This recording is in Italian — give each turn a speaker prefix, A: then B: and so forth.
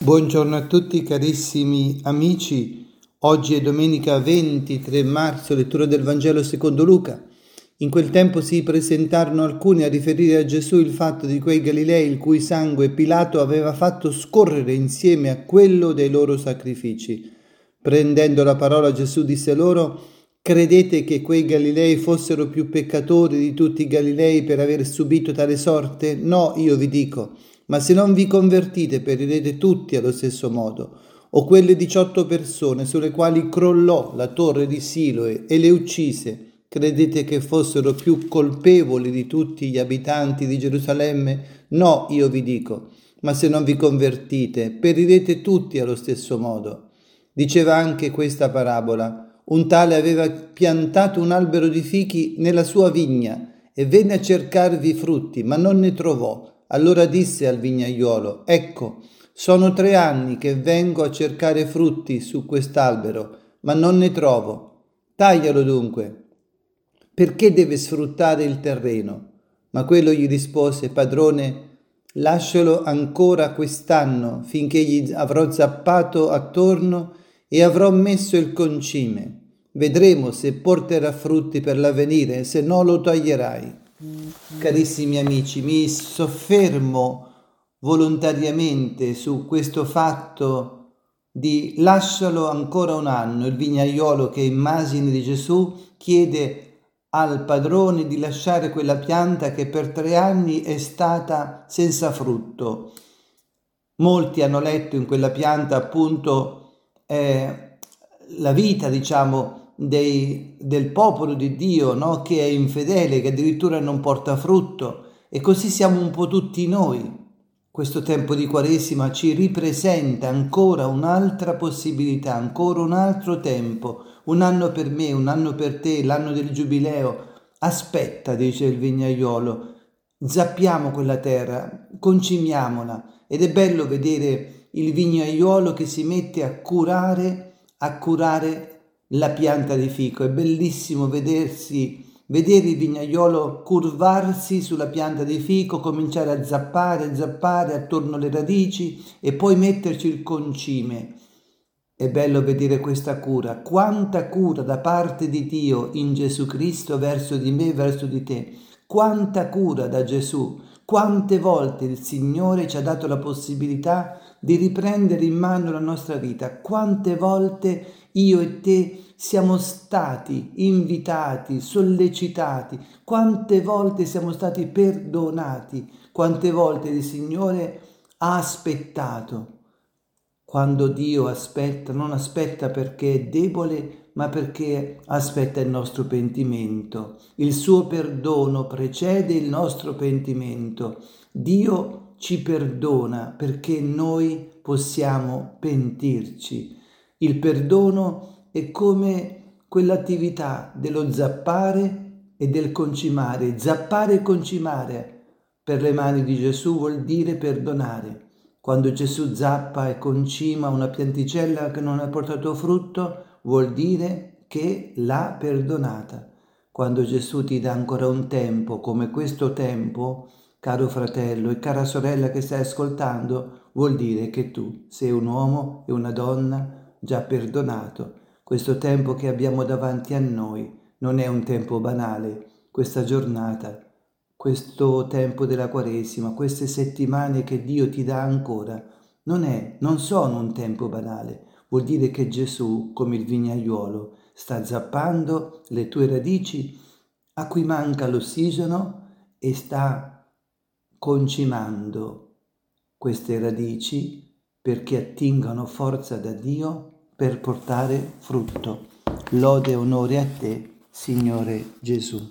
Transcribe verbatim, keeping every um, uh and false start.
A: Buongiorno a tutti carissimi amici, oggi è domenica ventitré marzo, lettura del Vangelo secondo Luca. In quel tempo si presentarono alcuni a riferire a Gesù il fatto di quei Galilei il cui sangue Pilato aveva fatto scorrere insieme a quello dei loro sacrifici. Prendendo la parola Gesù disse loro: credete che quei Galilei fossero più peccatori di tutti i Galilei per aver subito tale sorte? No, io vi dico. Ma se non vi convertite, perirete tutti allo stesso modo. O quelle diciotto persone sulle quali crollò la torre di Siloe e le uccise, credete che fossero più colpevoli di tutti gli abitanti di Gerusalemme? No, io vi dico. Ma se non vi convertite, perirete tutti allo stesso modo. Diceva anche questa parabola: un tale aveva piantato un albero di fichi nella sua vigna e venne a cercarvi frutti, ma non ne trovò. Allora disse al vignaiolo: ecco, sono tre anni che vengo a cercare frutti su quest'albero, ma non ne trovo. Taglialo dunque. Perché deve sfruttare il terreno? Ma quello gli rispose: padrone, lascialo ancora quest'anno, finché gli avrò zappato attorno e avrò messo il concime. Vedremo se porterà frutti per l'avvenire, se no lo toglierai. Carissimi amici, mi soffermo volontariamente su questo fatto di lascialo ancora un anno. Il vignaiolo, che immagine di Gesù, chiede al padrone di lasciare quella pianta che per tre anni è stata senza frutto. Molti hanno letto in quella pianta appunto eh, la vita, diciamo, Dei, del popolo di Dio, no? Che è infedele, che addirittura non porta frutto, e così siamo un po' tutti noi. Questo tempo di Quaresima ci ripresenta ancora un'altra possibilità, ancora un altro tempo, un anno per me, un anno per te, l'anno del giubileo. Aspetta, dice il vignaiolo, zappiamo quella terra, concimiamola, ed è bello vedere il vignaiolo che si mette a curare, a curare la pianta di fico. È bellissimo vedersi, vedere il vignaiolo curvarsi sulla pianta di fico, cominciare a zappare, zappare attorno alle radici e poi metterci il concime. È bello vedere questa cura, quanta cura da parte di Dio in Gesù Cristo verso di me, verso di te. Quanta cura da Gesù. Quante volte il Signore ci ha dato la possibilità di riprendere in mano la nostra vita. Quante volte io e te siamo stati invitati, sollecitati. Quante volte siamo stati perdonati. Quante volte il Signore ha aspettato. Quando Dio aspetta, non aspetta perché è debole, ma perché aspetta il nostro pentimento. Il suo perdono precede il nostro pentimento. Dio ci perdona perché noi possiamo pentirci. Il perdono è come quell'attività dello zappare e del concimare. Zappare e concimare per le mani di Gesù vuol dire perdonare. Quando Gesù zappa e concima una pianticella che non ha portato frutto, vuol dire che l'ha perdonata. Quando Gesù ti dà ancora un tempo come questo tempo, caro fratello e cara sorella che stai ascoltando, vuol dire che tu sei un uomo e una donna già perdonato. Questo tempo che abbiamo davanti a noi non è un tempo banale. Questa giornata, questo tempo della Quaresima, queste settimane che Dio ti dà ancora, non è, non sono un tempo banale. Vuol dire che Gesù, come il vignaiuolo, sta zappando le tue radici a cui manca l'ossigeno e sta concimando queste radici perché attingano forza da Dio per portare frutto. Lode e onore a te, Signore Gesù.